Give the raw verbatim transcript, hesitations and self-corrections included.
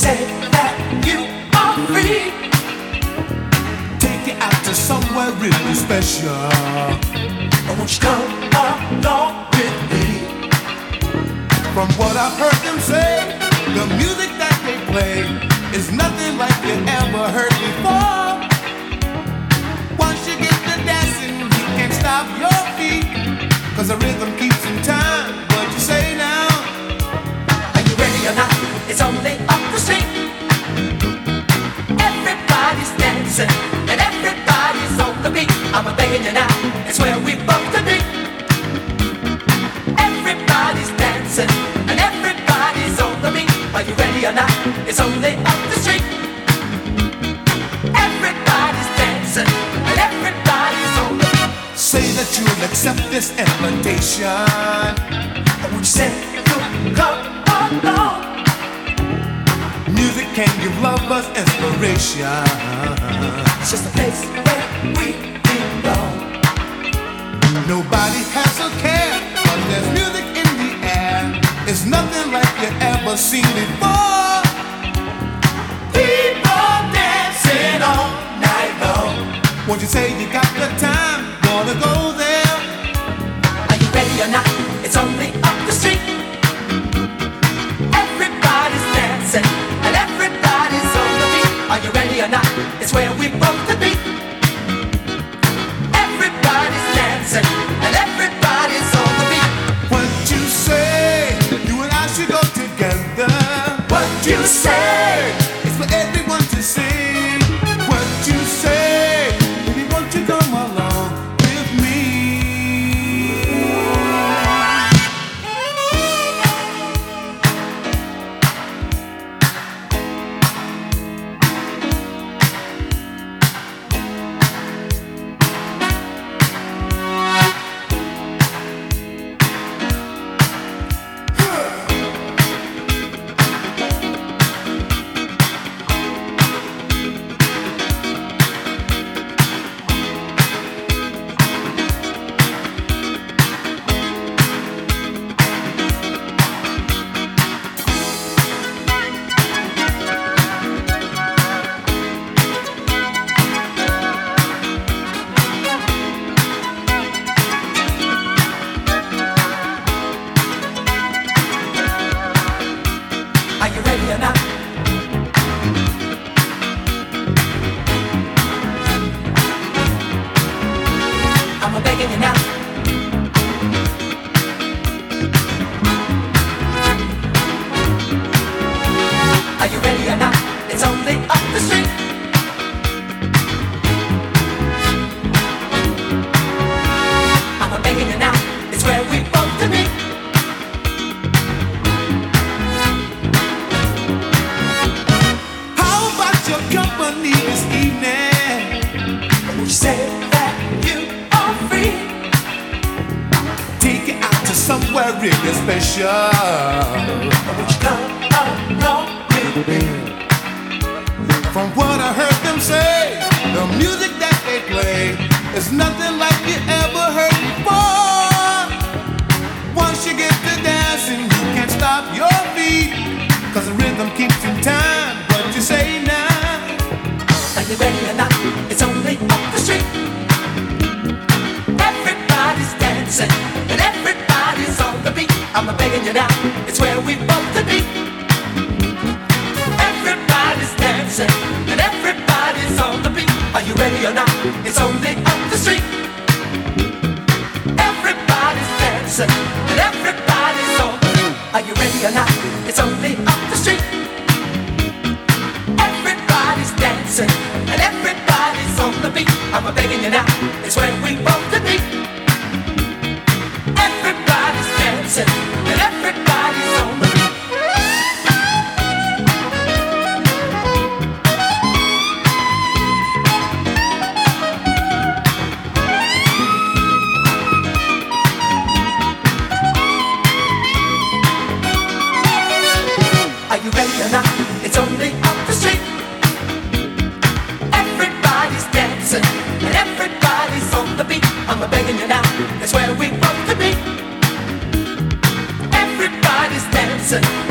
say that you are free, take you out to somewhere really special. won't you come along with me? From what I've heard them say, the music that they play is nothing like you ever heard before. Once you get to dancing, you can't stop your feet, 'cause the rhythm keeps in time. What you say now? Are you ready or not? It's only up the street. Everybody's dancing and everybody's on the beat. I'm a begging you now, it's where we both could be. Everybody's dancing and everybody's on the beat. Are you ready or not? It's only up the street. Everybody's dancing and everybody's on the beat. Say that you'll accept this invitation. Won't you say you'll come along? Music can give lovers inspiration. It's just a place where we belong. Nobody has a care, but there's music in the air. It's nothing like you ever seen before. People dancing all night long. Won't you say you got the time? Wanna go there? Are you ready or not? It's only up the street. Everybody's dancing and everybody's on the beat. Are you ready or not? It's where we both could be. Everybody's dancing and everybody's on the beat. What you say? You and I should go together. What you say? It's for everyone to see. What you say? Baby, won't you come along with me? Are you ready or not? I'm a begging you now. Are you ready or not? It's only up the street. I'm a begging you now. It's where we both could be. How about your company this evening? You say that you are free. Take it out to somewhere really special. Won't you come along with me? From what I heard them say, the music that they play is nothing like you ever heard before. Once you get to dancing, you can't stop your feet, 'cause the rhythm keeps in time. What you say now? Are you ready or not? It's only up the street. Everybody's dancing and everybody's on the beat. I'm a begging you now. It's where we both could be. Everybody's dancing and everybody's on the beat. Are you ready or not? It's only up the street. Everybody's dancing and everybody's on the beat. Are you ready or not? It's only up the street. Everybody's dancing and everybody's on the beat. I'm a begging you now. It's where we both could be. Everybody's dancing and everybody's on the beat. Are you ready or not? It's only up the street. Everybody's dancing and everybody's on the beat. I'm a begging you now. It's where we both could be. Everybody's dancing